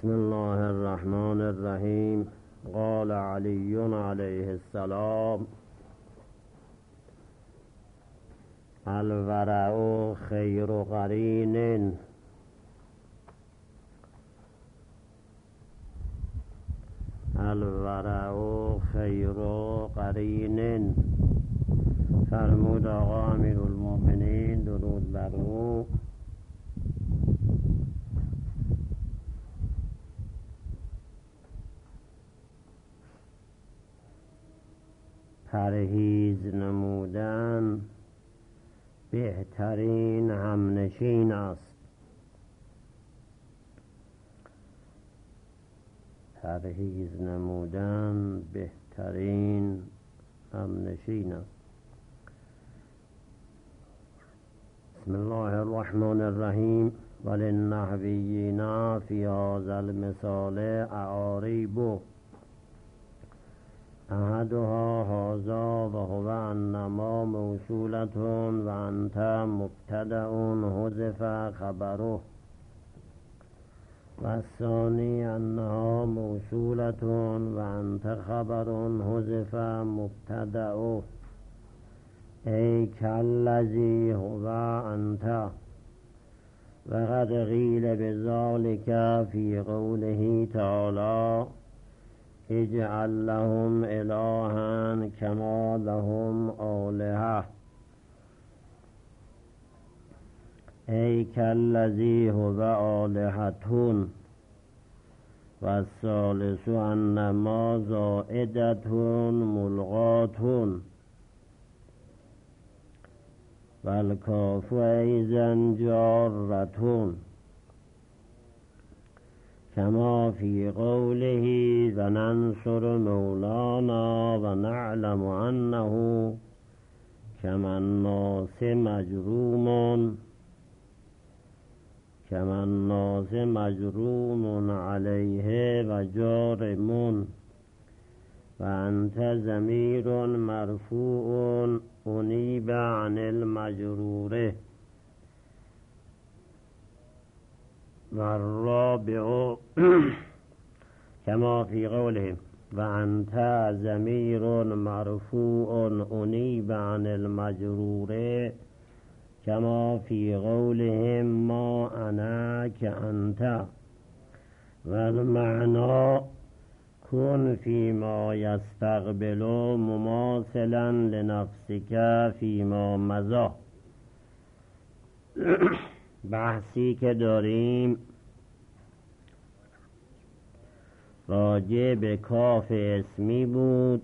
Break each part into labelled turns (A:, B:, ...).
A: بسم الله الرحمن الرحیم. قال علی علیه السلام: الورع خیر قرین. الورع خیر قرین. فرمود آقا امیرالمؤمنین درود بر او: پرهیز نمودن بهترین همنشین است. پرهیز نمودن بهترین همنشین است. بسم الله الرحمن الرحیم. وللنحویین فی هذا المثال اعاریب احدها هذا وهو انما موصولة و انت مبتدأ حذف خبره، و الثانی انها موصولة و انت خبر حذف مبتدأ، ای کالذی هو انت. و قد قیل بذلك فی قوله تعالی: اجعل لهم الها کما لهم آلهة، ای کالذی هو آلهة. و الثالث انما زائدة ملغاة، و الکاف ایضا جارة کما فی قوله و ننصر مولانا و نعلم انه کمالناس مجروم علیه و جارم. و انت ضمیر مرفوع انیب عن المجرور. و الرابع کما فی قوله و انت ضمیر مرفوع انیب عن المجرور کما فی قولهم ما انا کانت. و المعنی کن فیما یستقبل مماثلا لنفسک فیما مضی. بحثی که داریم راجع به کاف اسمی بود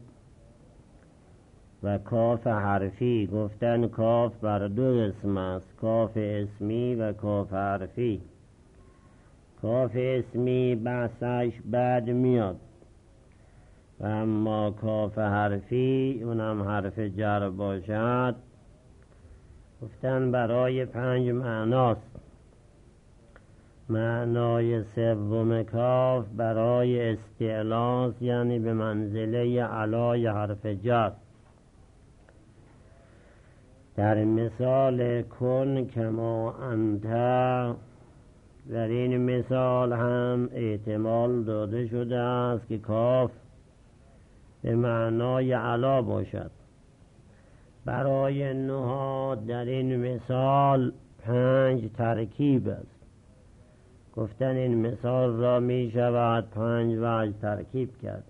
A: و کاف حرفی. گفتن کاف بر دو قسم است: کاف اسمی و کاف حرفی. کاف اسمی بحثش بعد میاد، و اما کاف حرفی اونم حرف جر باشد گفتن برای 5 معناست. معنای سوم کاف برای استعلاست، یعنی به منزله علای حرف جر. در مثال کن کما انت، در این مثال هم احتمال داده شده است که کاف به معنای علا باشد. برای نحات در این مثال 5 ترکیب است. گفتن این مثال را می شود 5 وجه ترکیب کرد.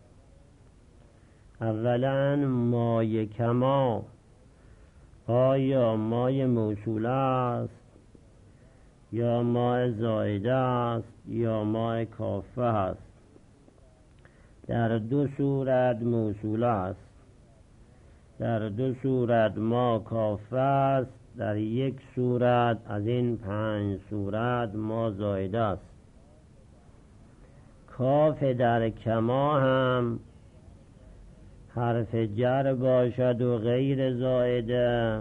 A: اولا مای کما، آیا مای موصوله است یا مای زائده است یا مای کافه است؟ در 2 صورت موصوله است، در 2 صورت ما کافه است، در 1 صورت از این 5 صورت ما زائده است. کاف در کما هم حرف جر باشد و غیر زائده،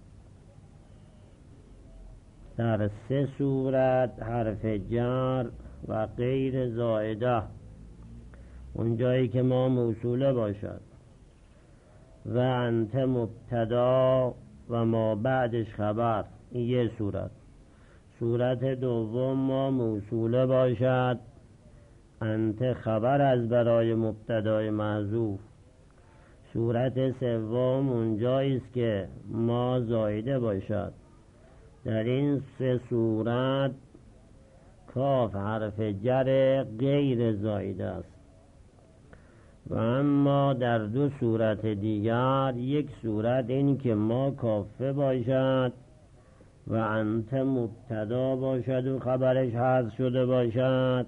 A: در 3 صورت حرف جر و غیر زائده، اون جایی که ما موصوله باشد. و انت مبتدا و ما بعدش خبر، این 1 صورت. صورت دوم ما موصوله باشد انت خبر از برای مبتدای محذوف. صورت سوم اونجایی است که ما زایده باشد. در این سه صورت کاف حرف جر غیر زایده است. و اما در دو صورت دیگر، یک صورت این که ما کافه باشد و انت مبتدا باشد و خبرش حذف شده باشد.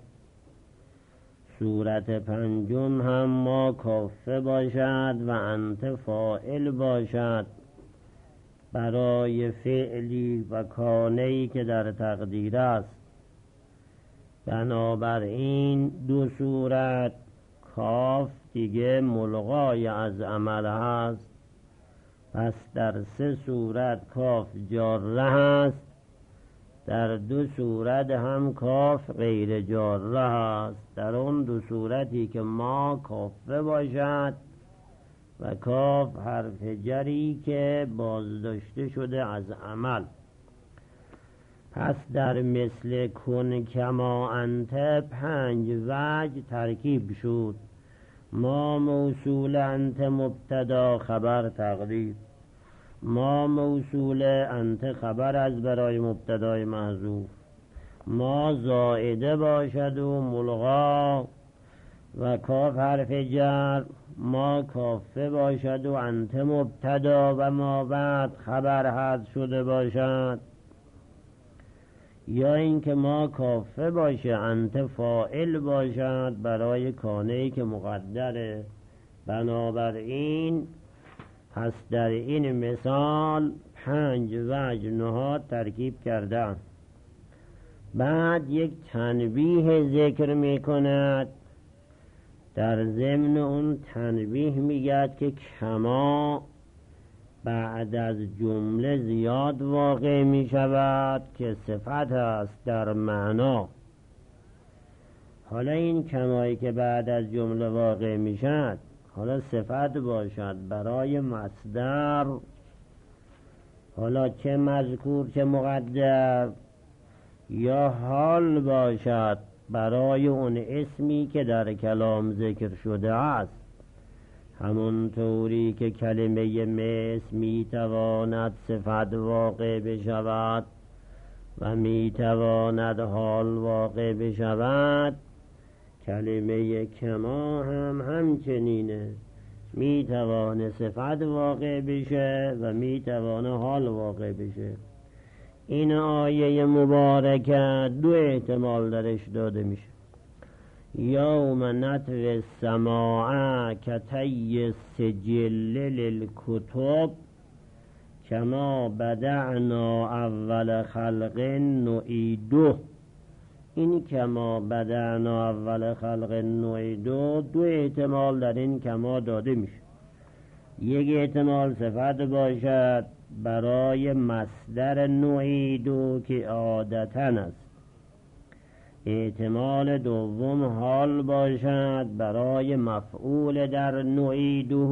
A: صورت پنجم هم ما کافه باشد و انت فاعل باشد برای فعلی و کانه‌ای که در تقدیر است. بنابراین دو صورت کاف دیگه ملغای از عمل هست. پس در سه صورت کاف جاره هست، در دو صورت هم کاف غیر جاره هست. در اون دو صورتی که ما کافه باشد و کاف حرف جری که بازداشته شده از عمل. پس در مثل کن کما انت 5 وجه ترکیب شد. ما موصول انت مبتدا خبر تقدیر، ما موصول انت خبر از برای مبتدای محذوف، ما زائده باشد و ملغا و کاف حرف جر، ما کافه باشد و انت مبتدا و ما بعد خبر حذف شده باشد. یا اینکه ما کافه باشه انت فاعل باشد برای کانه‌ای که مقدره. بنابراین پس در این مثال 5 وجه نهاد ترکیب کردن. بعد یک تنبیه ذکر می کند. در ضمن اون تنبیه میگد که کما بعد از جمله زیاد واقع می شود که صفت است در معنا. حالا این کمایی که بعد از جمله واقع می شد حالا صفت باشد برای مصدر، حالا چه مذکور چه مقدر، یا حال باشد برای اون اسمی که در کلام ذکر شده است. همونطوری که کلمه مثل میتواند صفت واقع بشود و میتواند حال واقع بشود، کلمه کما هم همچنینه، میتواند صفت واقع بشه و میتواند حال واقع بشه. این آیه مبارکه دو احتمال درش داده میشه. یوم نطوی السماء کطی السجل للکتب کما بدعنا اول خلق نعیده. این کما بدعنا اول خلق نعیده دو احتمال در این کما داده میشه. یک احتمال صفت باشد برای مصدر نعیده که عادتاً است. احتمال دوم حال باشد برای مفعول در نعیده،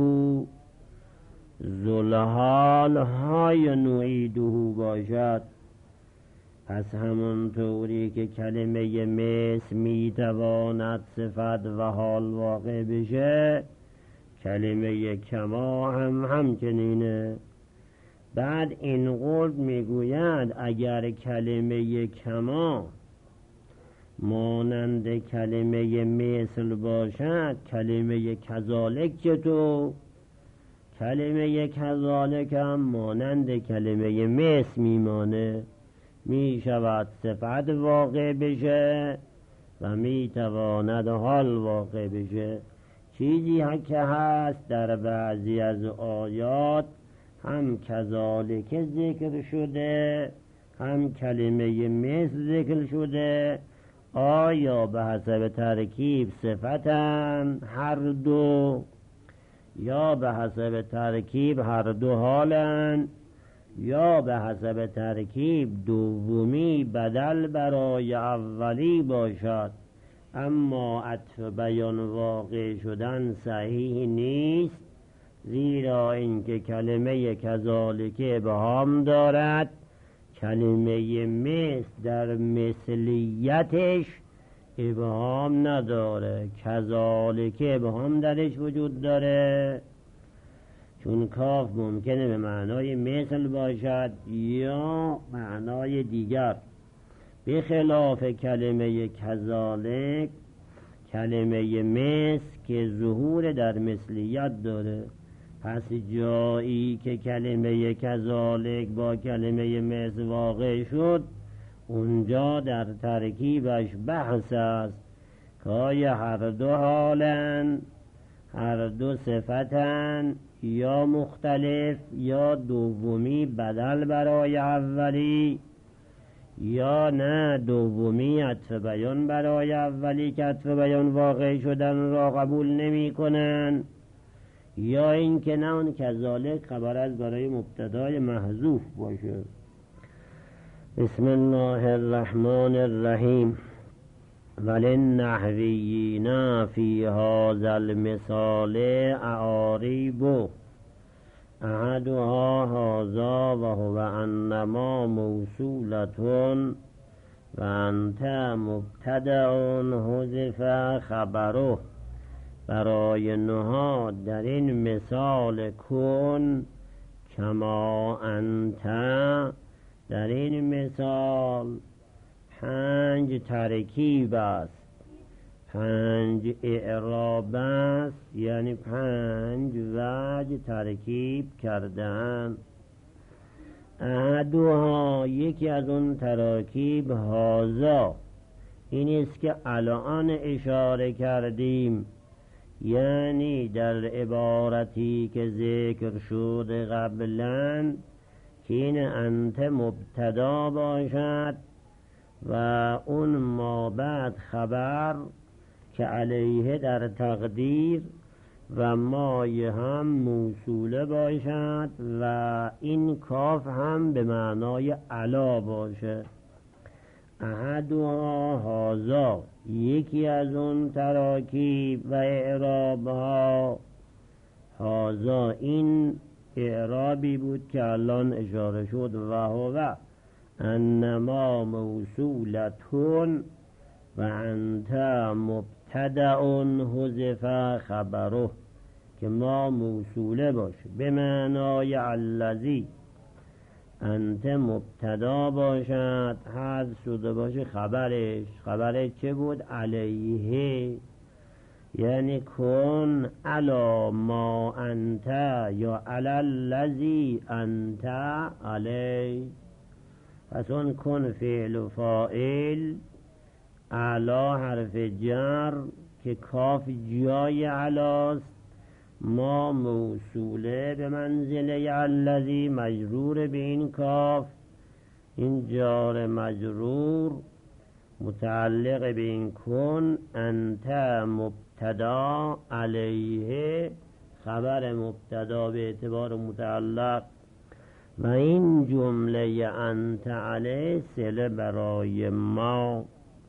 A: ذوالحال های نعیده باشد. پس همونطوری که کلمه مثل میتواند صفت و حال واقع بشه، کلمه کما هم همچنینه. بعد این قول میگوید اگر کلمه کما مانند کلمه مثل باشد، کلمه کذالک چطور؟ کلمه کذالک هم مانند کلمه مثل میمانه، میشود صفت واقع بشه و میتواند حال واقع بشه. چیزی که هست در بعضی از آیات هم کذالک ذکر شده هم کلمه مثل ذکر شده. آیا به حسب ترکیب صفتن هر دو، یا به حسب ترکیب هر دو حالن، یا به حسب ترکیب دومی بدل برای اولی باشد؟ اما عطف بیان واقع شدن صحیح نیست، زیرا اینکه کلمه کذالک ابهام دارد. کلمه مثل در مثلیتش ابهام نداره، کذالک ابهام درش وجود داره، چون کاف ممکنه به معنای مثل باشد یا معنای دیگر، به خلاف کلمه کذالک، کلمه مثل که ظهور در مثلیت داره. پس جایی که کلمه کذالک با کلمه مثل واقع شد، اونجا در ترکیبش بحث است که آیا هر دو حالن، هر دو صفتن، یا مختلف، یا دومی بدل برای اولی، یا نه دومی عطف بیان برای اولی که عطف بیان واقع شدن را قبول نمی کنن، یا اینکه نه اون کذالک خبر از برای مبتدای محذوف باشه. بسم الله الرحمن الرحیم. وللنحویین فی هذا المثال اعاریب، احدها هذا وهو انما موصولة و انت مبتدع حذف خبره. برای نحو در این مثال کن کما انت، در این مثال 5 ترکیب است، 5 اعراب است، یعنی 5 وجه ترکیب کردن. احدها، یکی از اون تراکیب، هازا، این است که الان اشاره کردیم، یعنی در عبارتی که ذکر شده قبلا که این انت مبتدا باشد و اون ما بعد خبر که علیه در تقدیر و مای هم موصوله باشد و این کاف هم به معنای علا باشه. احدها هازا، یکی از اون تراکیب و اعرابها، هازا این اعرابی بود که الان اشاره شد، و هو انما موصولتون و انت مبتدع حذف خبره، که ما موصوله باشه به معنای الذی، انت مبتدا باشد، حذف شده باشه خبرش چه بود؟ علیه، یعنی کن علی ما انت یا علی الذی انت علی. پس اون کن فعل و فاعل، علا حرف جر که کاف جای علاست، ما موصوله به منزله الذی مجرور به این کاف، این جار مجرور متعلق به این کن، انت مبتدا علیه خبر مبتدا به اعتبار متعلق، و این جمله انت علیه صله برای ما.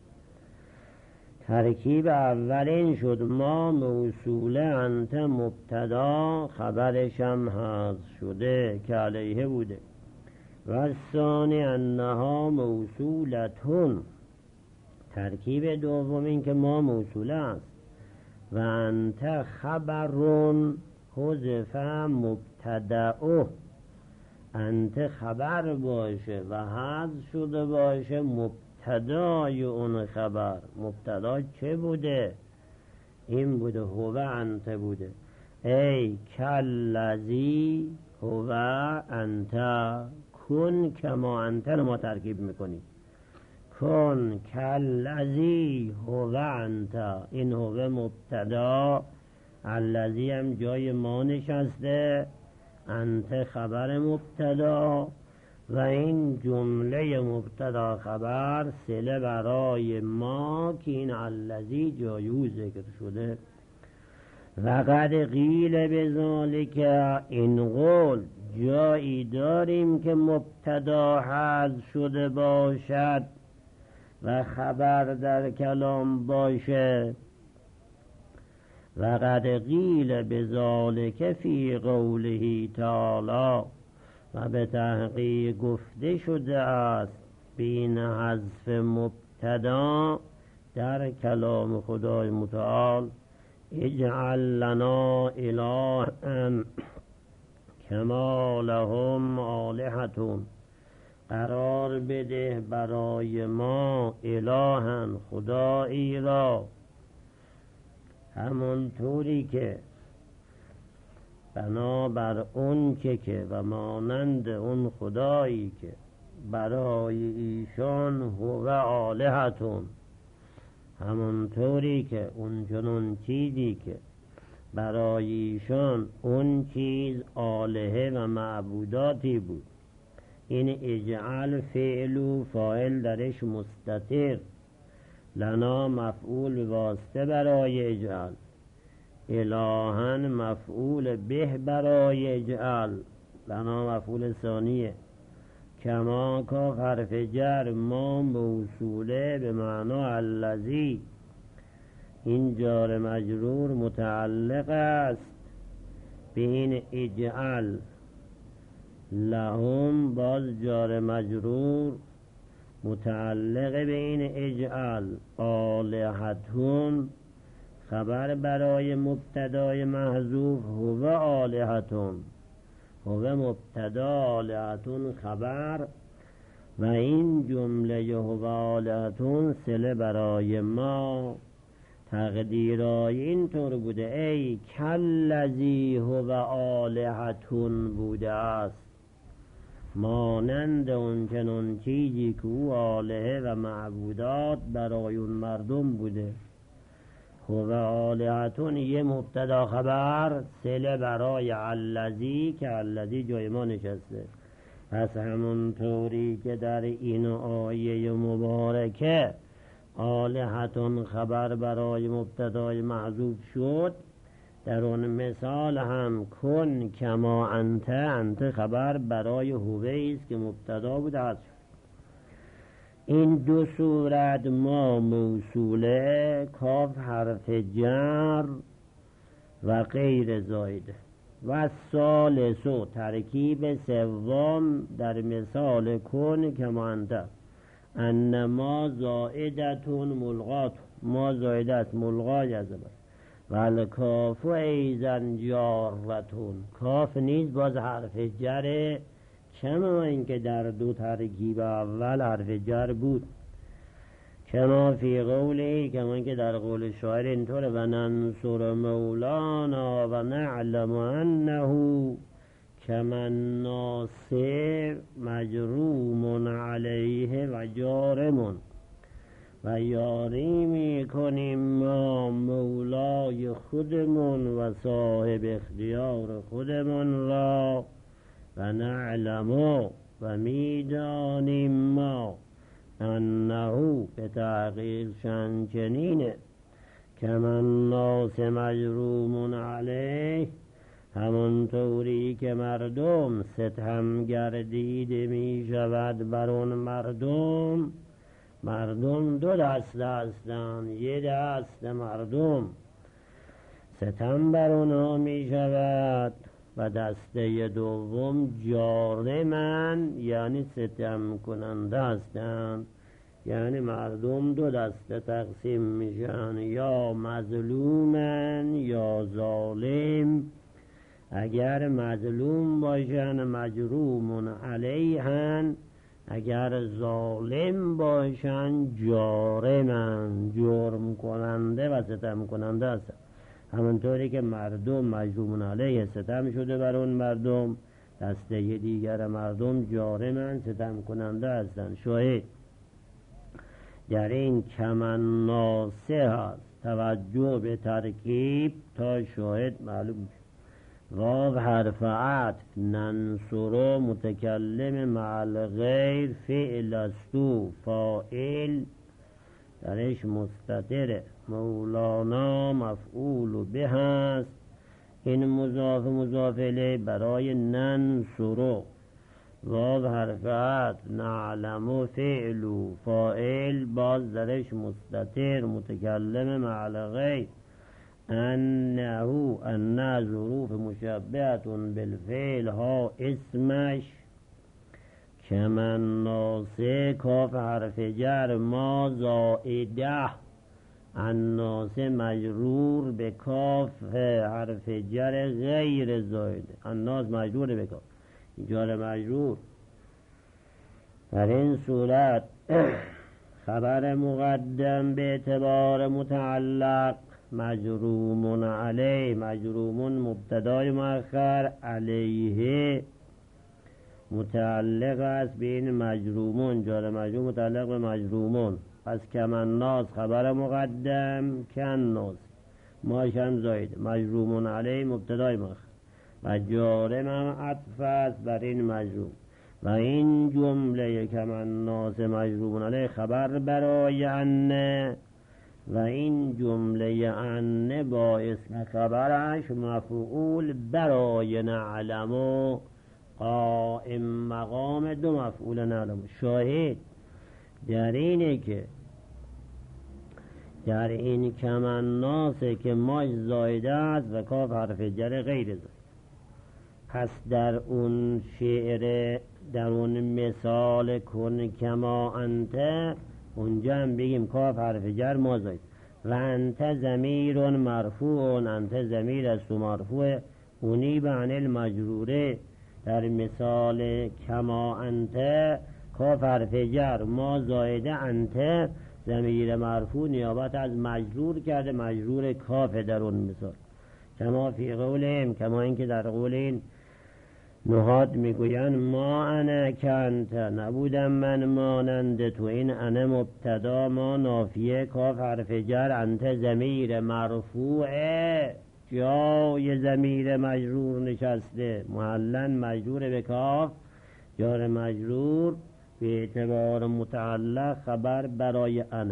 A: ترکیب اولین شد ما موصوله، انت مبتدا، خبرش هم حذف شده که علیه بوده. و ثانی انها موصولتون، ترکیب دومین که ما موصوله است و انت خبرون حذف مبتدعه، انت خبر باشه و حذف شده باشه مبتدای اون خبر. مبتدا چه بوده؟ این بوده، هو انت بوده. ای کلذی هو انت، کن کما انت رو ما ترکیب میکنیم، کن کلذی هو انت، این هو مبتدا، الذی هم جای ما نشسته، انت خبر مبتدا، و این جمله مبتدا خبر صله برای ما که این الذی جای ذکر شده. و قد قیل بذالک، این قول جایی داریم که مبتدا حذف شده باشد و خبر در کلام باشه. و قد قیل بذالک فی قوله تعالی، و به تحقیق گفته شده است بین حذف مبتدا در کلام خدای متعال اجعل لنا الها کما لهم آلهة، قرار بده برای ما الها خدایی را همونطوری که بنابر اون که و مانند اون خدایی که برای ایشان هو آلهتون، همونطوری که اون چنون چیزی که برای ایشان اون چیز آلهه و معبوداتی بود. این اجعل فعل و فاعل درش مستتر، لنا مفعول واسطه برای اجعل، الها مفعول به برای اجعل، لنا مفعول ثانیه، کما کاف حرف جر، ما موصوله به معنا الذی، این جار مجرور متعلق است به این اجعل، لهم باز جار مجرور متعلق به این اجعل، آلهتون خبر برای مبتدای محذوف هو آلهتون، هو مبتدا آلهتون خبر، و این جمله هو آلهتون صله برای ما. تقدیرای اینطور بوده ای کالذی هو آلهتون بوده است، مانند اون چنون چیزی که او آلهه و معبودات برای اون مردم بوده. هو آلهتون یه مبتدا خبر، صله برای الذی که الذی جای ما نشسته. پس همونطوری که در این آیه مبارکه آلهتون خبر برای مبتدای محذوف شد، در اون مثال هم کن کما انت، انت خبر برای هوه است که مبتدا بود هست. این دو صورت ما موصوله، کاف حرف جر و غیر زایده، و ثالثو ترکیب سوم در مثال کن کما انت، ان ما زائدتون ملغات، ما زائدت ملغای از و الکاف ایزن جارتون، کاف نیز باز حرف جره، کما اینکه در دو ترکیب اول حرف جر بود، کما فی قوله، کما اینکه در قول شاعر اینطوره و ننصر مولانا و نعلم انه کمن ناصر مجروم علیه و جارمون، و یاری میکنیم ما مولای خودمون و صاحب اختیار خودمون را، و نعلمو و میدانیم ما انه به تحقیق چنینه که من ناس مجروم علیه، همونطوری که مردم ستم گردیده می شود بر اون مردم. مردم دو دسته هستند، یه دست مردم ستم بر اونها می شود و دسته دوم جارمن، یعنی ستم کننده هستند. یعنی مردم دو دسته تقسیم میشن، یا مظلومن یا ظالم. اگر مظلوم باشن مجرومون علیهن، اگر ظالم باشن جارمن، جرم کننده و ستم کننده هستن. همونطوری که مردم مجرومون علیه ستم شده بر اون مردم، دسته دیگر مردم جارمن، ستم کننده هستن. شاهد در این کمن ناسه هست، توجه به ترکیب تا شاهد معلوم میشه. واو حرف عطف، ننصر متکلم مع الغیر فعل استو، فاعل درش مستتره، مولانا مفعول به هست، این مضاف الیه برای ننصر. واو حرف عطف، نعلم فعل فاعل باز درش مستتر متکلم مع الغیر، انه ظروف مشبهتون بالفعل ها اسمش، کمن ناسه کاف حرف جر، ما زائده الناس مجرور به کاف حرف جر غیر زایده. الناس مجرور به کاف، جار مجرور. در این صورت خبر مقدم به اعتبار متعلق مجروم علیه، مجروم مبتدای مؤخر، علیه متعلق است به این مجرومون، جار مجروم متعلق به مجرومون. پس کمناس خبر مقدم، کناس ماشم زاید، مجرومون علیه مبتدای مؤخر و جارم هم عطف است بر این مجروم. و این جمله کمناس مجرومون علیه خبر برای انه، و این جمله انه با اسم خبرش مفعول برای نعلمو قائم مقام دو مفعول نعلمو. شاهد در اینه که در این کمناسه که ماش زایده است و کاف حرف جر غیر زایده. پس در اون شعر، در اون مثال کن کما انت، اونجا هم بگیم کاف حرف جر ما زاید و انت ضمیر مرفوع، انت ضمیر است و مرفوع، اونی به عن المجروره. در مثال کما انت کاف حرف جر ما زایده، انت ضمیر مرفوع نیابت از مجرور کرده، مجرور کاف در اون مثال. کما فی قولهم، کما اینکه در قول این نهاد میگوین ما انا کنت، نبودم من مانند تو. این انا مبتدا، ما نافیه، کاف حرف جر، انت ضمیر مرفوعه، جای ضمیر مجرور نشسته، محلن مجرور به کاف، جار مجرور به اعتبار متعلق خبر برای انا.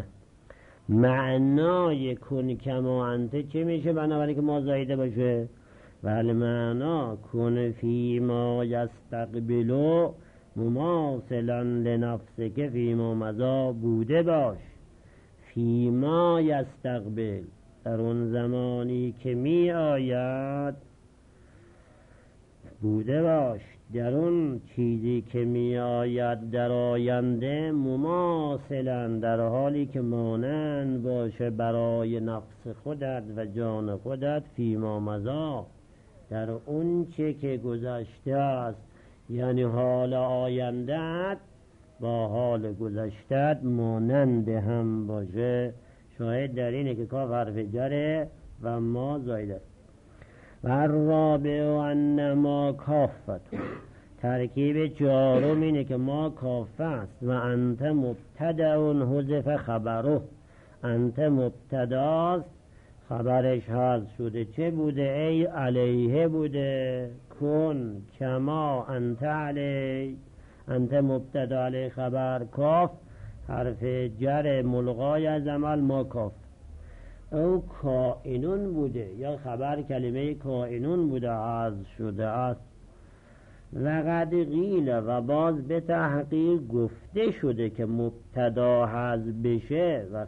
A: معنای کن کما انت چه میشه؟ بنابراین که ما زایده باشه. ولی معنا کن فی ما یستقبلو مماثلا لنفسک فی ما مضا، بوده باش فی ما یستقبل، در اون زمانی که می آید، بوده باش در اون چیزی که می آید در آینده، مماثلا در حالی که مانند باشه برای نفس خودت و جان خودت، فی ما مضا در اون چه که گذشته است، یعنی حال آیندهت با حال گذشتت مانند هم باشه. شاهد در اینه که کاف حرف جره و ما زایده. و الرابع ان ما کافت، ترکیب چهارم اینه که ما کافه است. و انت مبتدأ حذف خبره، انت مبتداست خبرش حذف شده. چه بوده؟ ای علیه بوده. کن کما انت علیه، انت مبتدا علیه خبر، کاف حرف جر ملغای از عمل، ما کاف. او کائنون بوده، یا خبر کلمه کائنون بوده حذف شده است. لقد قیل، و باز به تحقیق گفته شده که مبتدا حذف بشه و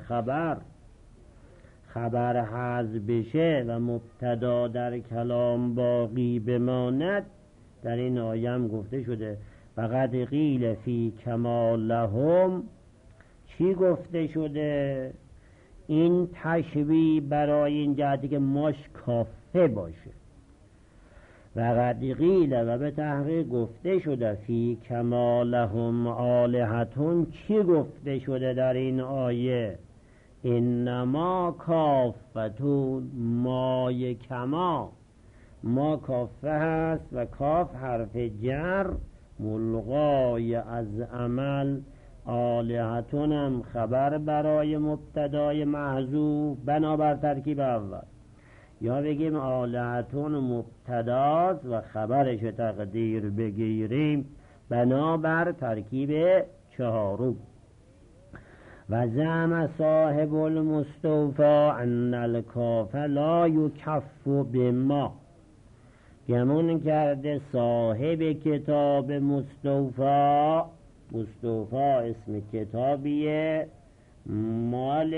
A: خبر حذف بشه و مبتدا در کلام باقی بماند. در این آیه هم گفته شده فقط قیل فی کمالهم. چی گفته شده؟ این تشبیه برای این جهتی که ماش کافه باشه. فقط قیل، و به تحقیق گفته شده فی کمالهم آلهتون. چی گفته شده در این آیه؟ انما کافتون، مای کما، ما کافه هست و کاف حرف جر ملغای از عمل، آلهتون هم خبر برای مبتدای محذوف بنابر ترکیب اول. یا بگیم آلهتون مبتداست و خبرش تقدیر بگیریم بنابر ترکیب چهارم. و زعم صاحب المستوفی ان الکاف لا یکف بما، گمون کرده صاحب کتاب مستوفی، مستوفی اسم کتابیه مال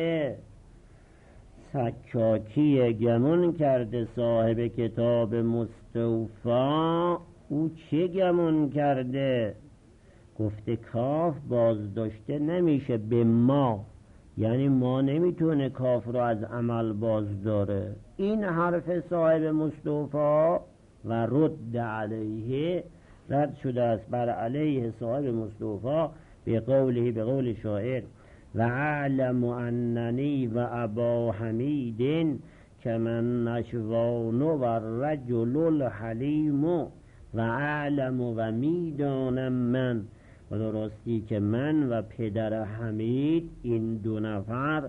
A: سکاکیه، گمون کرده صاحب کتاب مستوفی. او چه گمون کرده؟ گفته کاف باز داشته نمیشه به ما، یعنی ما نمیتونه کاف رو از عمل باز داره. این حرف صاحب مصطفی و رد علیه رد شده است بر علیه صاحب مصطفی به قول شاعر و اعلم اننی و ابا حمید که من نشوان و رجل الحلیم و اعلم و میدانم من و درستی که من و پدر حمید این دو نفر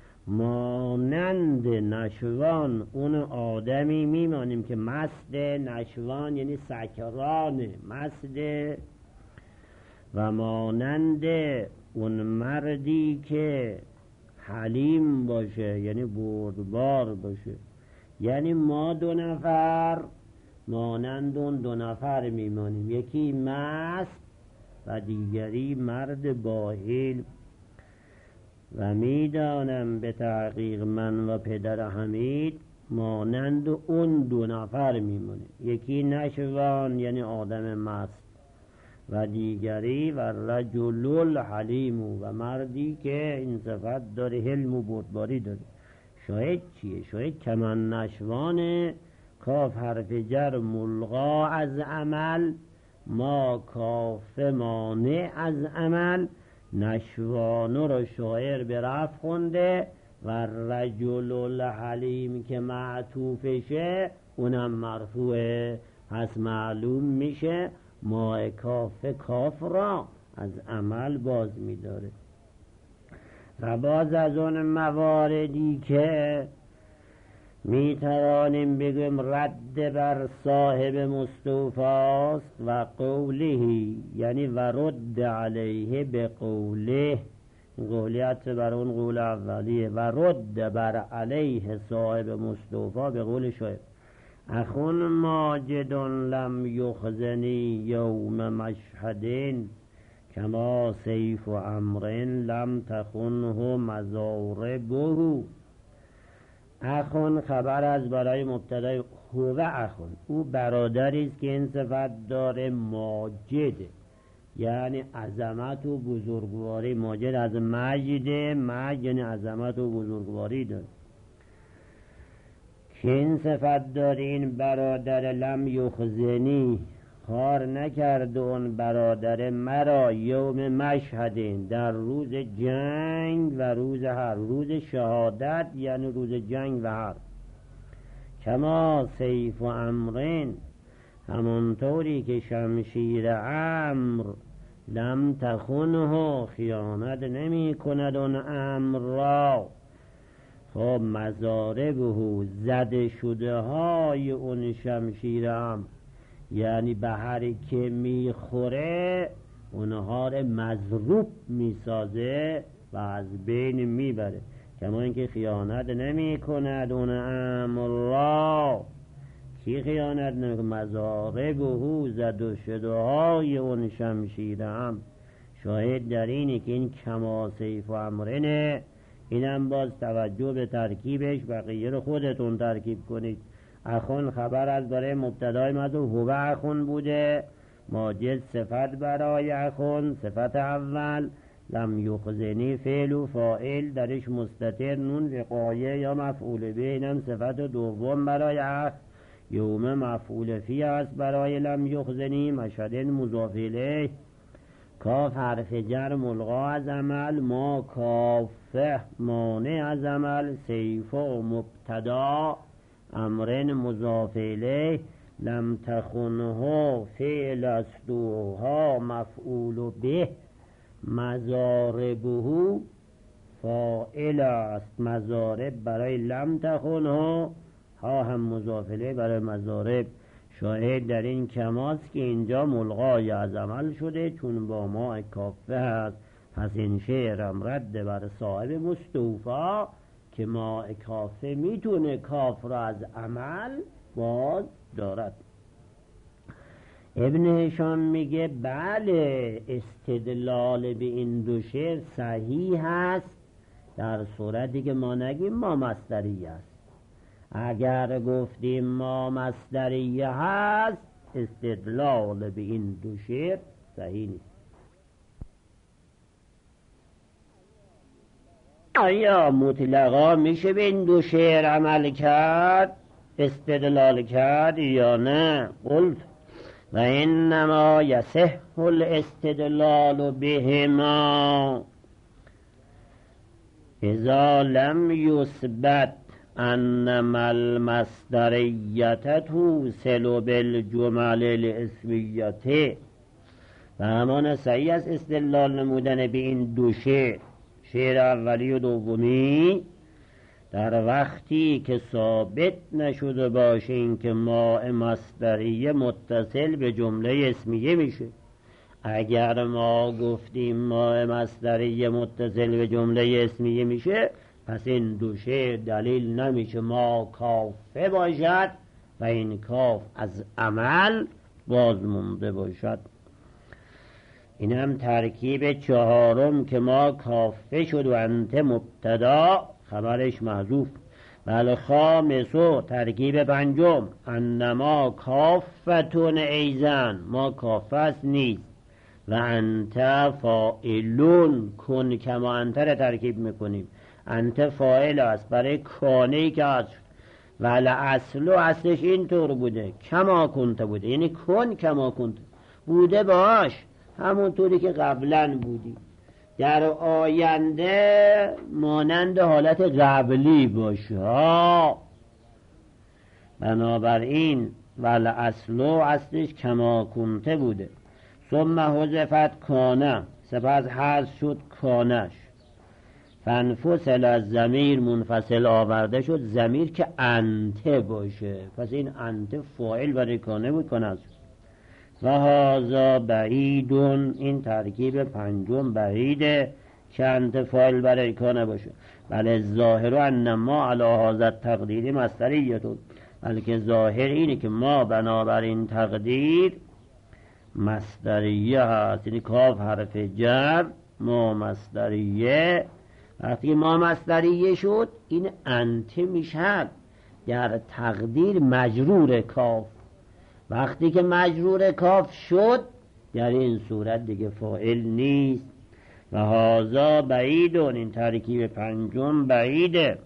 A: مانند نشوان اون آدمی میمانیم که مست نشوان یعنی سکران مست و مانند اون مردی که حلیم باشه یعنی بردبار باشه. یعنی ما دو نفر مانند اون دو نفر میمانیم، یکی مست و دیگری مرد باحیل. و میدانم به تحقیق من و پدر حمید مانند اون دو نفر میمونه، یکی نشوان یعنی آدم مست و دیگری و رجل الحلیم و مردی که این صفت داره، حلم و بردباری داره. شاید چیه؟ شاید کمن نشوانه، کاف حرف جر ملغا از عمل، ما کاف مانع از عمل. نشوانو رو شاعر به رفع خونده و رجل الحلیم که معطوفشه اونم مرفوعه، پس معلوم میشه ما کاف را از عمل باز میداره. و باز از اون مواردی که میتوانیم بگیم رد بر صاحب مصطفاست و قولهی، یعنی و رد علیه به قوله، قولیت بر اون قول اولیه، و رد بر علیه صاحب مصطفی به قول شاعر اخون ماجد لم یخزنی یوم مشهدین کما سیف و امرین لم تخنه مزاربه. اخون خبر از برای مبتدای هو اخون، او برادری است که این صفت داره، ماجده یعنی عظمت و بزرگواری، ماجد از مجده، مجد یعنی عظمت و بزرگواری داره که این صفت داره. این برادر لم یخزنی خار نکرد اون برادر مرا یوم مشهدین در روز جنگ و روز حرب، روز شهادت یعنی روز جنگ و حرب. کما سیف و امرین همونطوری که شمشیر امر لم تخونه خیانت نمی کند اون امر را. خب مزاربه زده شده های اون شمشیر امر یعنی به هر که میخوره اونها رو مضروب میسازه و از بین میبره. کما اینکه خیانت نمی کند اون امر را. کی خیانت نمی کند؟ مضاربه زده شده های اون شمشیر هم. شاهد در اینه که این کما سیف و امرنه، اینم باز توجه به ترکیبش، بقیه رو خودتون ترکیب کنید. اخون خبر از برای مبتدای مذکور هو اخون بوده، ماجد صفت برای اخون، صفت اول. لم یخزنی فعل و فاعل درش مستتر نون وقایه یا مفعول به، اینم صفت دوم برای اخ. یوم مفعول فی است برای لم یخزنی، مشهد مضاف الیه. کاف حرف جر ملغا از عمل، ما کافه مانع از عمل، سیف و مبتدا امرین مضاف الیه. لم تخنه فعل است و ها مفعول به، مزاربه فاعل است. مزارب برای لم تخنه، ها هم مضاف الیه برای مزارب. شاهد در این کماست که اینجا ملغای از عمل شده چون با ما کافه هست. پس این شعرم رد بر صاحب مستوفا که ما کافه میتونه کاف را از عمل باز دارد. ابن هشام میگه بله استدلال به این دو شعر صحیح هست در صورتی که ما نگیم ما مصدریه است. اگر گفتیم ما مصدریه هست استدلال به این دو شعر صحیح نیست. آیا مطلقا میشه به این دو شعر عمل کرد، استدلال کرد یا نه؟ قلت و انما یصح الاستدلال بهما اذا لم یثبت انما المصدریت توصل بالجمل الاسمیه. و همان صحیح است استدلال نمودن به این دو شعر، شعر اولی و دومی، در وقتی که ثابت نشده باشه این که ما مصدریه متصل به جمله اسمیه میشه. اگر ما گفتیم ما مصدریه متصل به جمله اسمیه میشه، پس این دو شعر دلیل نمیشه ما کافه باشد و این کاف از عمل باز مونده باشد. این هم ترکیب چهارم که ما کافه شد و انت مبتدا خبرش محذوف. بل خامسو ترکیب پنجم انما کافتون ایزن، ما کافه است نیست و انت فاعلون کن کما انت را ترکیب میکنیم. انت فاعل است برای کانهی که هست، ولی اصلش اینطور بوده کما کنت بوده، یعنی کن کما کنت بوده باش همونطوری که قبلا بودی، در آینده مانند حالت قبلی باشه ها. بنابراین ول اصلش کما کنته بوده. ثم حذفت کانه، سپس حذف شد کانش. فانفصل از ضمیر منفصل آورده شد ضمیر که انته باشه، پس این انته فاعل برای کانه بود، کانه است. و هذا بعیدون، این ترکیب پنجم بعیده که انته فاعل برای کانه باشه. بله ظاهر انما علی هذا تقدیر مصدریتون، بلکه ظاهر اینه که ما بنابراین تقدیر مصدریه هست، یعنی کاف حرف جر ما مصدریه. وقتی ما مصدریه شد این انته میشد در تقدیر مجرور کاف. وقتی که مجرور کاف شد در این صورت دیگه فاعل نیست. و هذا بعیدون، این ترکیب پنجم بعیده.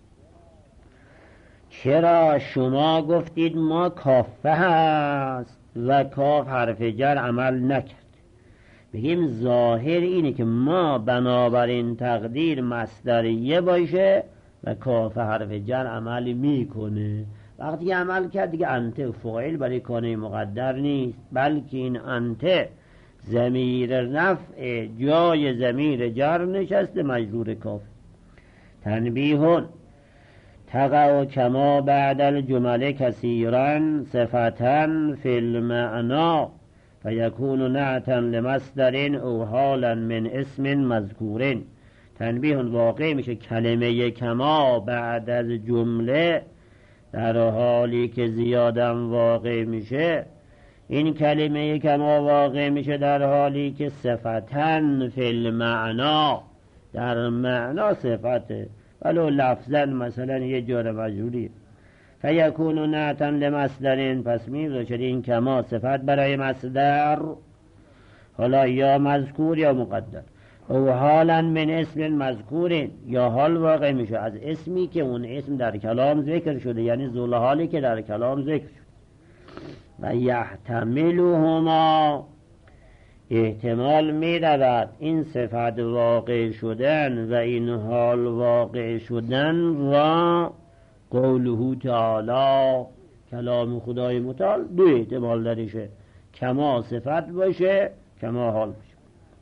A: چرا شما گفتید ما کافه هست و کاف حرف جر عمل نکرد؟ بگیم ظاهر اینه که ما بنابراین تقدیر مصدریه باشه و کاف حرف جر عمل میکنه. وقتی عمل کرد دیگه انته فاعل برای کانه مقدر نیست، بلکه این انته ضمیر رفع جای ضمیر جر نشسته مجرور کاف. تنبیهون تقع کما بعد الجمله کثیرا صفتن فی المعنی فیکون نعتا لمصدر او حالا من اسم مذکور. تنبیهون واقع میشه کلمه کما بعد از جمله در حالی که زیادم واقع میشه. این کلمه کما واقع میشه در حالی که صفتن فی المعنی، در معنا صفته ولو لفظا مثلا یه جار مجروریه. فیکون نعتا لمصدر، پس میشه این کما صفت برای مصدر، حالا یا مذکور یا مقدر. او حالا من اسم مذکور، یا حال واقع میشه از اسمی که اون اسم در کلام ذکر شده، یعنی ذل حالی که در کلام ذکر شده. و یحتملهما، احتمال می‌رود این صفت واقع شدن و این حال واقع شدن را قوله تعالی، کلام خدای متعال دو احتمال درشه، کما صفت باشه کما حال باشه.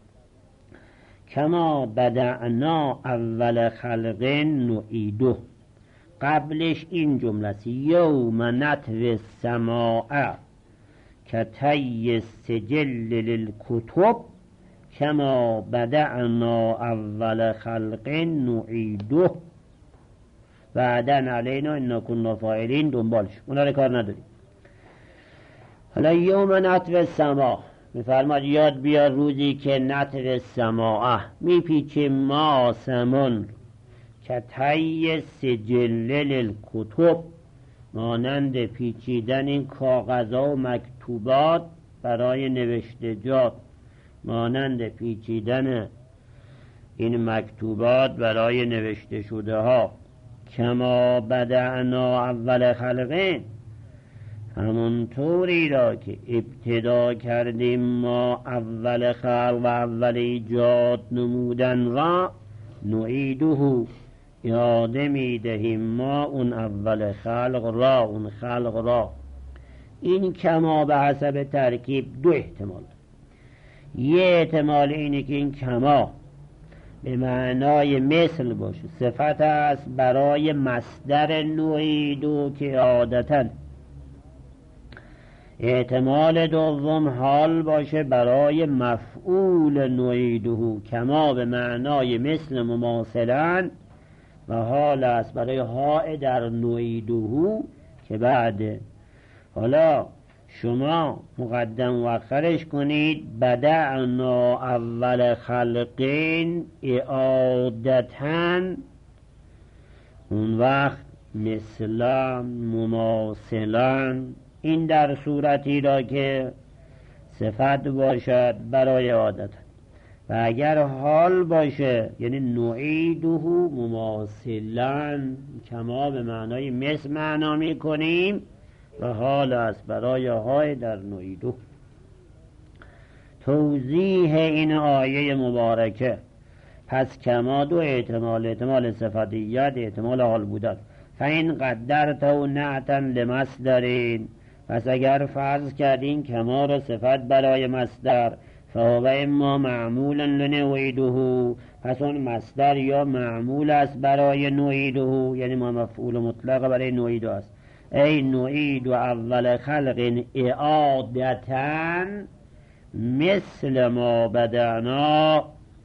A: کما بدعنا اول خلق نعیده، قبلش این جمله است یوم نطوی السماء کطی السجل للکتب کما بدعنا اول خلق نعیده بعدا علینا انا کنا فاعلین دنبالش، اونا رو کار نداریم. حالا یوم نطوی السماء میفرماد یاد بیار روزی که نطوی السماء میپیچیم ما آسمان، کطی سجل للکتب مانند پیچیدن این کاغذها و مکتوبات برای نوشته جات، مانند پیچیدن این مکتوبات برای نوشته شده ها. کما بدعنا اول خلقین، همونطوری را که ابتدا کردیم ما اول خلق و اول ایجاد نمودن را، نعیده اعاده میدهیم ما اون اول خلق را، اون خلق را. این کما به حسب ترکیب دو احتمال. یه احتمال اینه که این کما به معنای مثل باشه، صفت است برای مصدر نعیدو که عادتاً. احتمال دوم حال باشه برای مفعول نعیدو، کما به معنای مثل مماثلا و حال است برای های در نعیدو که بعده. حالا شما مقدم و مؤخرش کنید بدعنا اول خلقین اعادتاً، اون وقت مثلا مماثلا. این در صورتی را که صفت باشد برای عادت، و اگر حال باشه یعنی نعیده مماثلا، کما به معنای مثل معنا می کنیم و حال است برای های در نعیده. توضیح این آیه مبارکه: پس کما دو احتمال، احتمال صفتیت، احتمال حال بودن. فین قدرته نعتا لمصدرین، پس اگر فرض کردین کما را صفت برای مصدر، فهو اما معمولا لنعیده، پس اون مصدر یا معمول است برای نعیده، یعنی ما مفعول مطلق برای نعیده است. ای نعید اول خلق اعادتاً مثل ما بدعنا،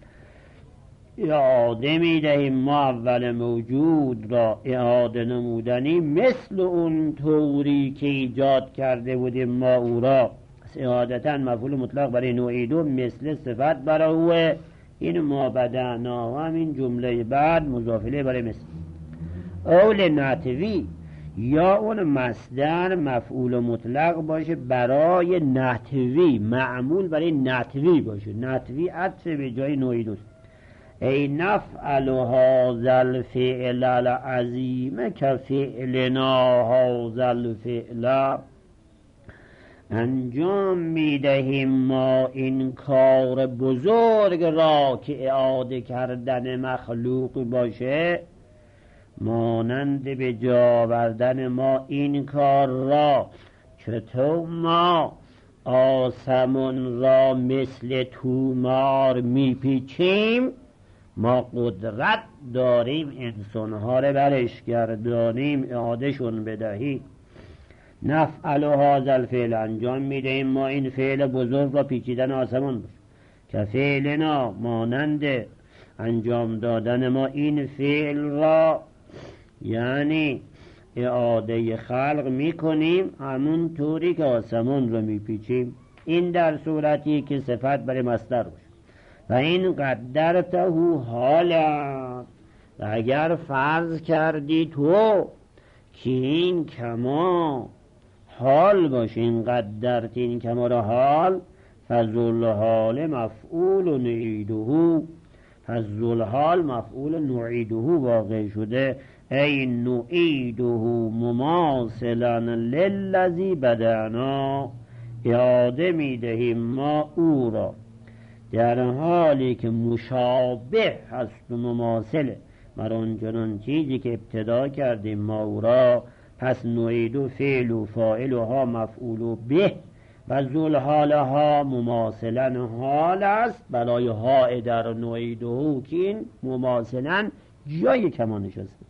A: اعاده می دهیم ما اول موجود را اعاده نمودنی مثل اون طوری که ایجاد کرده بودیم ما او را. اعادتاً مفعول مطلق برای نعیدو، مثل صفت برای او. این ما بدعنا و همین جمله بعد مضاف الیه برای مثل. اول نحوی، یا اون مصدر مفعول مطلق باشه برای نحوی، معمول برای نحوی باشه. نحوی عطف به جای نعیدوست. ای نفعل هذا الفعل العظیم کفعلنا هذا الفعل، انجام میدهیم ما این کار بزرگ را که اعاده کردن مخلوق باشه، مانند به جا آوردن ما این کار را که تو ما آسمون را مثل تومار میپیچیم، ما قدرت داریم انسانها را برش گردانیم، اعادهشون بدهیم. نفعل هذا الفعل، انجام میدهیم ما این فعل بزرگ را، پیچیدن آسمان باشه، که فعلنا مانند انجام دادن ما این فعل را، یعنی اعاده خلق میکنیم همون طوری که آسمان را میپیچیم. این در صورتی که صفت برای مصدر باشه. و این قدرته حالا، و اگر فرض کردی تو که این کما حال باشه، این قدرت این کما را حال، فذل حال مفعول نعیده، فذل حال مفعول نعیده واقع شده. ای نعیده مماثلا للذی بدعنا، اعاده میدهیم ما او را در حالی که مشابه هست و مماثله بر آنچنان چیزی که ابتدا کردیم ما او را. پس نعیدو فعل و فاعل ها مفعول و به، و ذل حال ها مماثلا حال است برای ها در نعیدو که این مماثلا جای کما نشسته.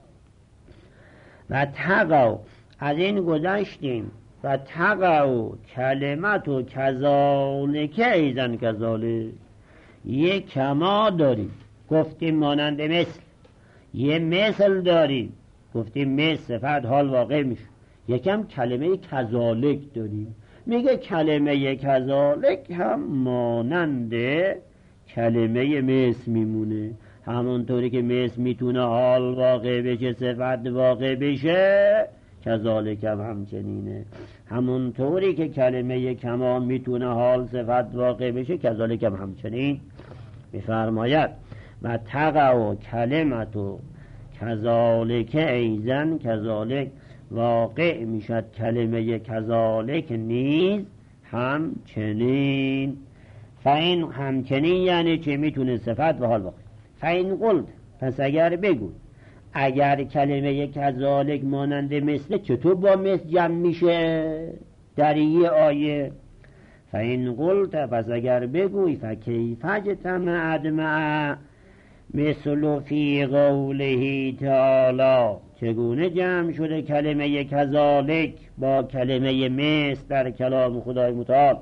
A: و تقو، از این گذشتیم. و تقو کلمت و کذالک ایزن کذالک، یه کما داریم گفتیم مانند مثل، یه مثل داریم گفتیم مثل صفت حال واقع میشه. یکم کلمه کذالک داریم، میگه کلمه کذالک هم مانند کلمه مثل میمونه، همونطوری که مثل میتونه حال واقع بشه صفت واقع بشه، کذالک هم همچنینه. همونطوری که کلمه کما میتونه حال صفت واقع بشه، کذالک هم همچنین. میفرماید و تقع کلمت و کذالک ایزن کذالک واقع میشد کلمه کذالک نیز همچنین. فاین همچنین یعنی چه؟ میتونه صفت و حال باقی. فاین قلت پس اگر بگو، اگر کلمه کذالک مانند مثل چطور با مثل جمع میشه در یه آیه؟ فاین قلت پس اگر بگوی فکیف اجتمعت مع مثل فی قوله تعالی، چگونه جمع شده کلمه کذالک با کلمه مثل در کلام خدای متعال.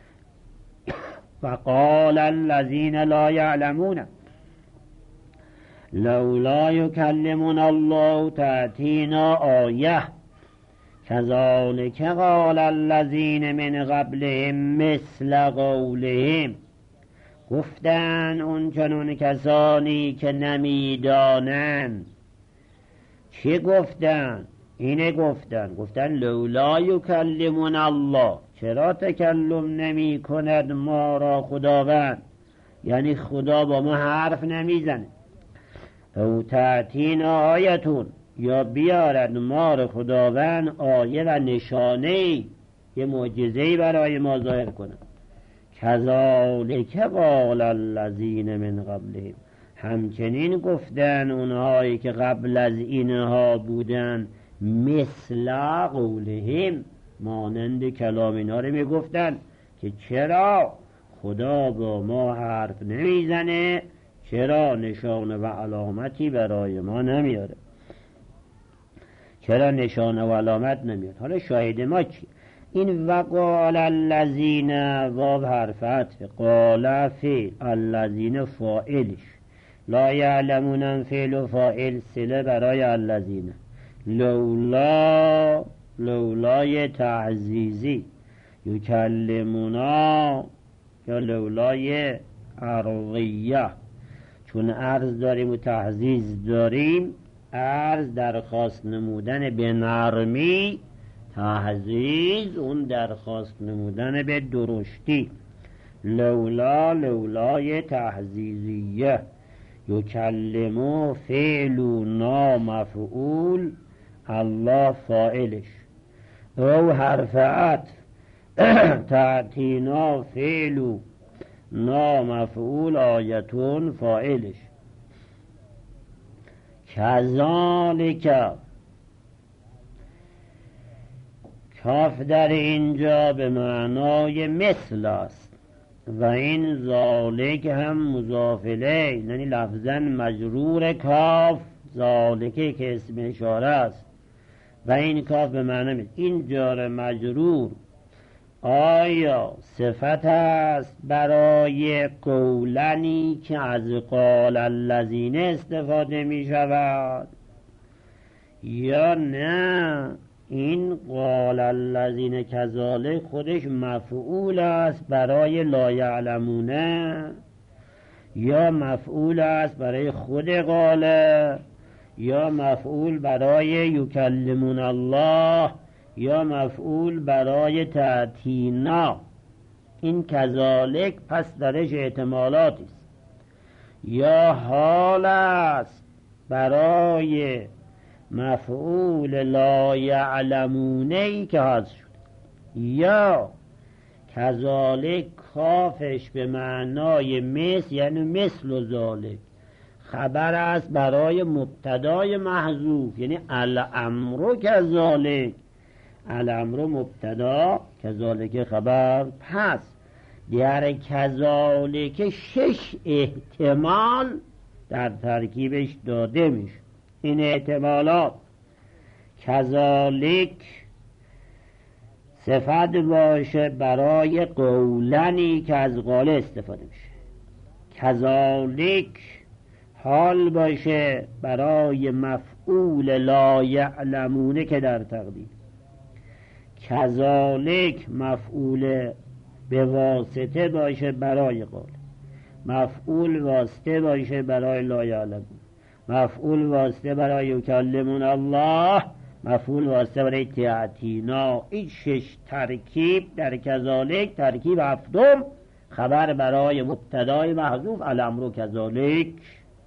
A: وقال الذین لا یعلمون لولا یکلمنا الله تأتینا آیه کذالک قال الذین من قبلهم مثل قولهم. گفتن اون چنون کسانی که نمیدانند. چه گفتن؟ اینه گفتن لولا یکلمنا الله، چرا تکلم نمی کند ما را خداوند، یعنی خدا با ما حرف نمیزنه. او تأتینا آیتون، یا بیارد ما را خداوند آیه و نشانه، یه معجزه‌ای برای ما ظاهر کنه. کذالک قال الذین من قبلهم، همچنین گفتن اونهایی که قبل از اینها بودن مثل قولهم، مانند کلام اینا رو میگفتن که چرا خدا با ما حرف نمیزنه، چرا نشانه و علامتی برای ما نمیاره، چرا نشانه و علامت نمیاره. حالا شاهد ما چی؟ این وقال الذین واو حرف عطف، قال فعل، الذین فاعلش، لا یعلمون فعل و فاعل صله برای الذین. لولا لولای تعزیزی، یکلمونا یا لولای عرضیه، چون عرض داریم و تعزیز داریم. عرض درخواست نمودن به نرمی، تعزیز اون درخواست نمودن به درشتی. لولا لولای تعزیزیه، یکلمو فعل و نامفعول، الله فاعلش. او حرف عطف، تأتینا فعل و نامفعول آیتون فاعلش. کذالک، کاف در اینجا به معنای مثل است و این ذالک هم مضاف الیه، یعنی لفظاً مجرور کاف ذالک که اسم اشاره است و این کاف به معنی مثل. این جار مجرور آیا صفت است برای قولنی که از قال الذین استفاده می شود یا نه این قال الذین کذالک خودش مفعول است برای لا یعلمونه، یا مفعول است برای خود قاله، یا مفعول برای یکلمون الله، یا مفعول برای تأتینا. این کذالک پس درش احتمالاتی است. یا حال است برای مفعول لا یعلمونه‌ای که حذف شد، یا کذالک کافش به معنای مثل، یعنی مثل و ذالک خبر است برای مبتدای محذوف، یعنی الامر کذالک، الامر مبتدا کذالک خبر. پس در کذالک 6 احتمال در ترکیبش داده میشه. این احتمالات کذالک صفت باشه برای قولنی که از قاله استفاده میشه، کذالک حال باشه برای مفعول لا یعلمونه که در تقدیر، کذالک مفعول به واسطه باشه برای قال، مفعول واسطه باشه برای لا یعلمون، مفعول واسطه برای یکلمون الله، مفعول واسطه برای تأتینا. این 6 ترکیب در کذالک. ترکیب هفتم خبر برای مبتدای محذوف الامر کذالک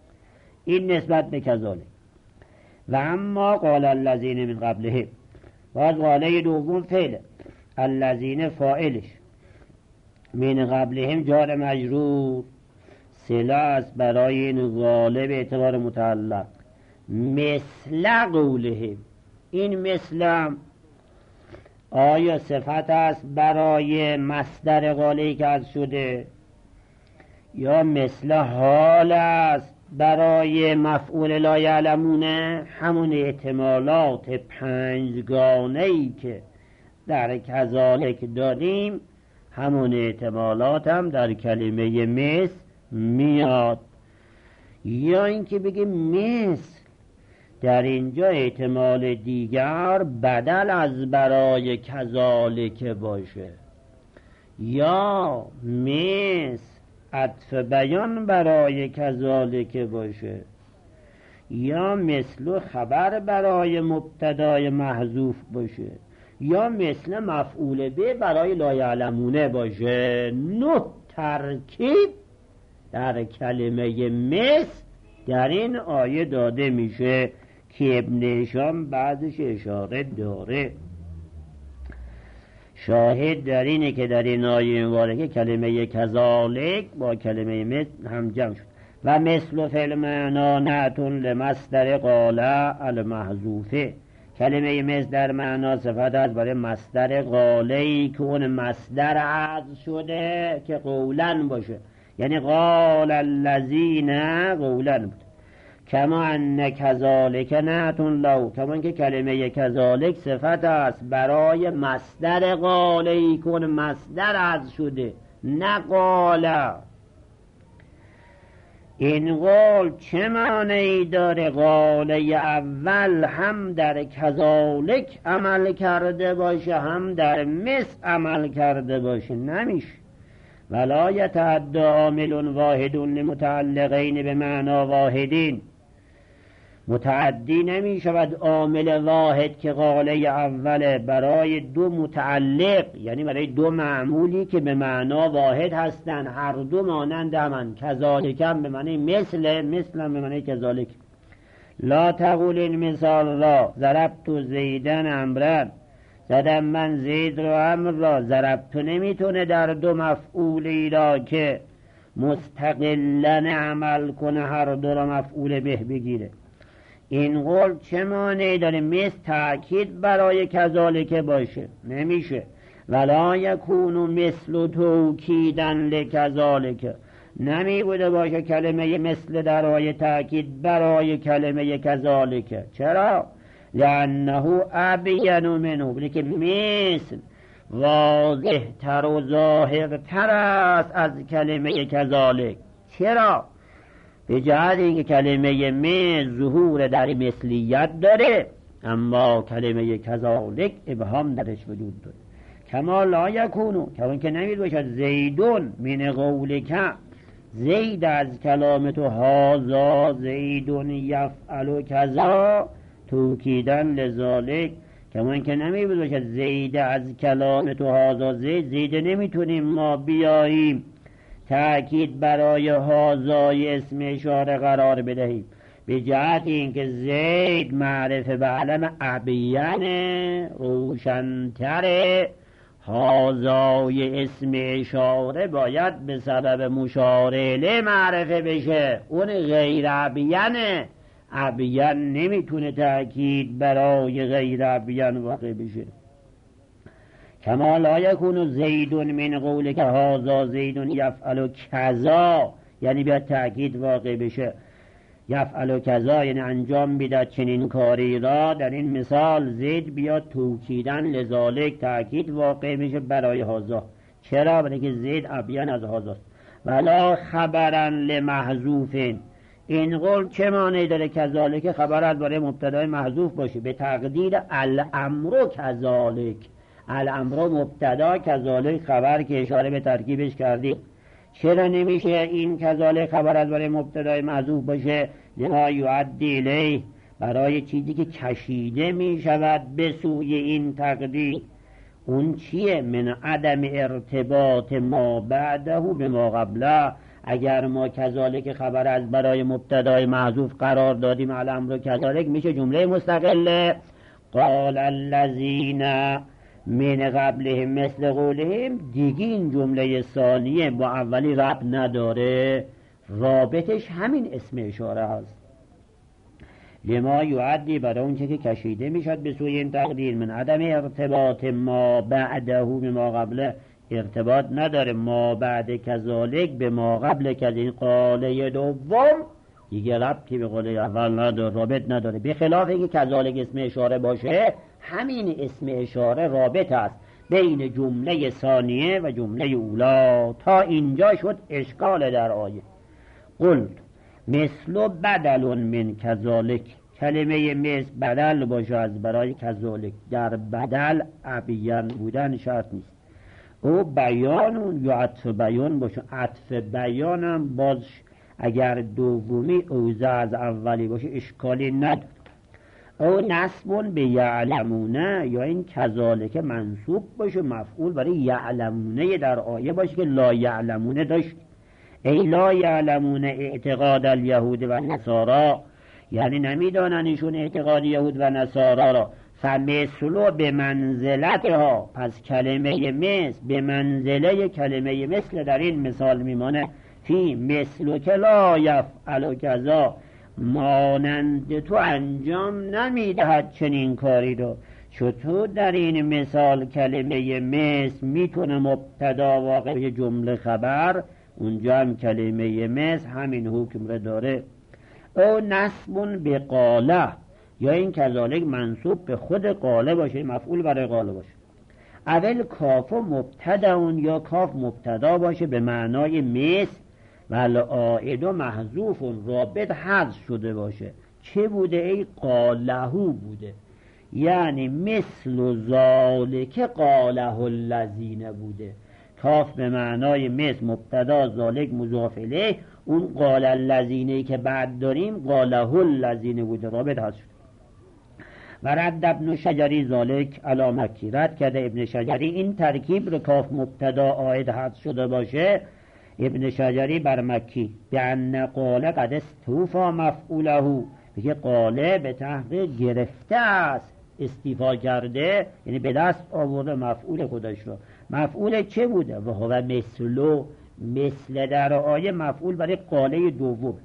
B: این نسبت به کذالک. و اما قال الذین من قبلهم، باز قاله دوم فعل، الذین فاعلش، من قبلهم جار مجرور صله است برای این قاله به اعتبار متعلق. مثل قولهم، این مثل آیا صفت است برای مصدر قاله‌ای که از شده، یا مثل حال است برای مفعول لا یعلمونه؟ همون احتمالات پنجگانه‌ای که در کذالک داریم، همون احتمالات هم در کلمه مثل میاد. یا اینکه بگیم مثل در اینجا احتمال دیگر بدل از برای کذالک باشه، یا مثل عطف بیان برای کذالک باشه، یا مثل خبر برای مبتدای محذوف باشه، یا مثل مفعول به برای لا یعلمونه باشه. 9 ترکیب در کلمه مثل در این آیه داده میشه که ابن هشام بعدش اشاره داره. شاهد در اینه که در این آیه مبارکه کلمه کذالک با کلمه مثل هم جمع شد. و مثل فعل معنا نعتون لمصدر قال المحذوفه، کلمه مثل در معنا صفت است برای مصدر قاله‌ای که اون مصدر عطف شده که قولن باشه، یعنی قال الذین قولن بود. کما ان کذالک نعتون لو، کما اینکه کلمه کذالک صفت است برای مصدر قاله‌ای که اون مصدر عطف شده، نه قال. این قول چه معنی داره؟ قاله اول هم در کذالک عمل کرده باشه، هم در مثل عمل کرده باشه، نمیشه. ولا یتعدی عامل واحد لمتعلقین به معنا واحدین، متعدی نمی شود عامل واحد که قاله اوله برای دو متعلق، یعنی برای دو معمولی که به معنا واحد هستند، هر دو مانند همند. کذالک هم به معنی مثل، مثل هم به معنی کذالک. لا تقول این مثال را ضربت زیدن امرن، زدم من زید رو امر را. ضربت نمیتونه در دو مفعولی را که مستقلن عمل کنه هر دو را مفعول به بگیره. این قول چه معنی داره؟ مثل تأکید برای کذالک باشه، نمیشه. ولا یکونو مثل توکیدن لکذالک، نمی بوده باشه کلمه مثل در آیه تأکید برای کلمه کذالک. چرا؟ لانه ابین منه، بلی که مثل واضح تر و ظاهر تر است از کلمه کذالک. چرا؟ به جهت اینکه کلمه مثل ظهور در مثلیت داره، اما کلمه کذالک ابهام درش وجود داره. کما لا یکونو، کما اینکه نمید باشد زیدون من قولک، زید از کلام تو، هازا زیدون یفعل کذا توکیدن لذالک، کما اینکه نمید باشد زید از کلام تو، هازا زید، زید نمیتونیم ما بیاییم تأکید برای هازای اسم اشاره قرار بدهیم، به جهت اینکه زید معرفه به علم ابین روشنتره. هازای اسم اشاره باید به سبب مشاره معرفه بشه، اون غیر ابینه. ابین نمیتونه تأکید برای غیر ابین واقع بشه. کما لا یکون زیدون من قولک هازا زیدون یفعل کذا، یعنی بیاد تأکید واقع بشه. یفعل کذا یعنی انجام میداد چنین کاری را. در این مثال زید بیاد توکیدن لذالک، تأکید واقع میشه برای هازا. چرا؟ برای که زید ابین از هازاست. ولا خبرن لمحذوفین، این قول چه معنی داره؟ کذالک خبر از برای مبتدای محذوف باشه، به تقدیر الامر کذالک، الامر مبتدا، کذالک خبر که اشاره به ترکیبش کردی. چرا نمیشه این کذالک خبر از برای مبتدای محذوف باشه؟ لما یعدی الیه، برای چیزی که کشیده میشود به سوی این تقدیر. اون چیه؟ من عدم ارتباط ما بعده به ما قبله، اگر ما کذالک خبر از برای مبتدای محذوف قرار دادیم الامر کذالک میشه جمله مستقله. قال الذین من قبلهم مثل قولهم، دیگه این جمله ثانیه با اولی ربط نداره، رابطش همین اسم اشاره هست. لما یعدی، برای اون چه که کشیده میشد به سوی این تقدیر، من عدم ارتباط ما بعده به ما قبله، ارتباط نداره ما بعد کذالک به ما قبل که این قاله دوم دیگه ربطی به قاله اول نداره، رابط نداره. به خلاف اینکه کذالک اسم اشاره باشه، همین اسم اشاره رابط است بین جمله ثانیه و جمله اولا. تا اینجا شد اشکال در آیه. قلت مثل بدل من کذالک، کلمه مثل بدل باشه از برای کذالک. در بدل ابین بودن شرط نیست، او بیان یا عطف بیان باشه. عطف بیانم باز اگر دومی اوزه از اولی باشه اشکالی نداره. او نسبون به یعلمونه، یا این کذالک منصوب باشه مفعول برای یعلمونه در آیه باشه که لا یعلمونه داشت. ای لا یعلمون اعتقاد الیهود و نصارا، یعنی نمیدانن ایشون اعتقاد یهود و نصارا را. فمثلو به منزلتها، پس کلمه مثل به منزله کلمه مثل در این مثال میمانه. فی مثلو که لا یفعل کذا، مانند تو انجام نمیدهد چنین کاری رو. چطور در این مثال کلمه مثل میتونه مبتدا واقع جمله خبر، اونجا هم کلمه مثل همین حکم رو داره. او نسبون به قاله، یا این کذالک منصوب به خود قاله باشه، مفعول برای قاله باشه. اول کاف مبتداون، یا کاف مبتدا باشه به معنای مثل و العائد محذوفون، رابط حذف شده باشه. چه بوده؟ ای قالهو بوده، یعنی مثل ذالک قاله الذین بوده. کاف به معنای مثل مبتدا، ذالک مضاف الیه، اون قال الذینی که بعد داریم قاله الذین بوده، رابط حذف شده. و رد ابن شجری ذالک علی مکی، رد کرده ابن شجری این ترکیب رو کاف مبتدا عائد حذف شده باشه، ابن شجری بر مکی. به ان قاله قد استوفا مفعوله، بگه قاله به تحقیق گرفته است، استیفا کرده یعنی به دست آورده مفعول خودش رو. مفعول چه بوده؟ و هو مثلو، مثل در آیه مفعول برای قاله دوم.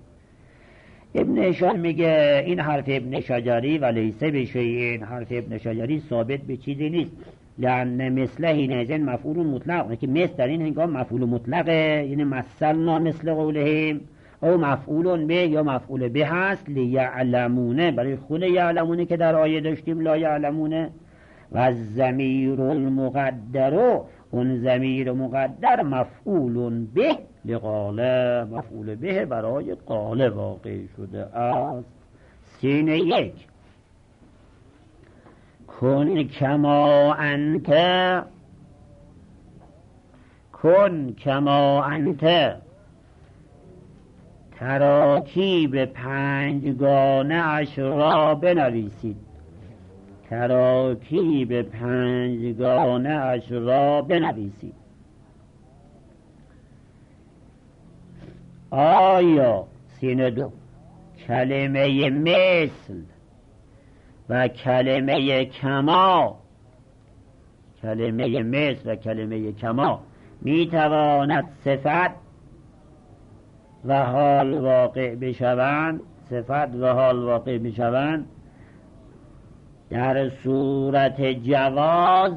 B: ابن هشام میگه این حرف ابن شجری و لیسه به شیء، این حرف ابن شجری ثابت به چیزی نیست. لأن مثله اینهزن مفعول مطلق، که مثل در این هنگام مفعول مطلقه، یعنی مثلنا مثل قولهم، او مفعول به یا مفعول به هست. لیعلمونه، برای خود یعلمونه که در آیه داشتیم لا یعلمونه. و ضمیر المقدر، اون ضمیر مقدر مفعول به لقاله، مفعول به برای قاله واقع شده است. سین یک. کن کما انت، کن کما انت، تراکیب پنجگانه اش را بنویسید. تراکیب پنجگانه اش را بنویسید. آیا سین دو، کلمه مثل و کلمه کما، کلمه مثل و کلمه کما میتواند صفت و حال واقع بشوند، صفت و حال واقع بشوند. در صورت جواز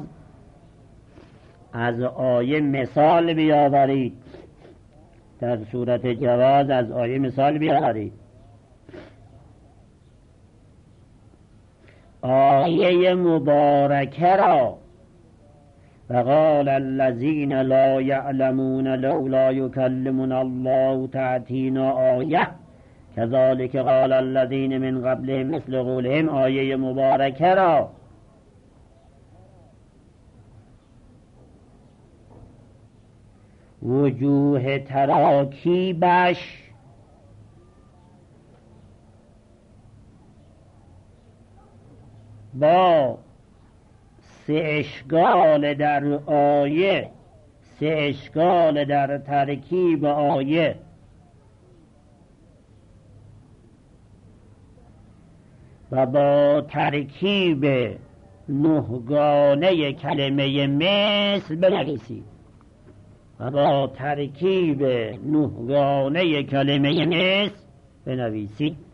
B: از آیه مثال بیاورید، در صورت جواز از آیه مثال بیاورید. آیه مبارکه را و قال الذین لا یعلمون لولا یکلمنا الله تأتینا آیه کذالک قال الذین من قبلهم مثل قولهم، آیه مبارکه را وجوه تراکیبش با سه اشکال در آیه، سه اشکال در ترکیب آیه و با ترکیب نهگانه کلمه مثل بنویسید. و با ترکیب نهگانه کلمه مثل بنویسید.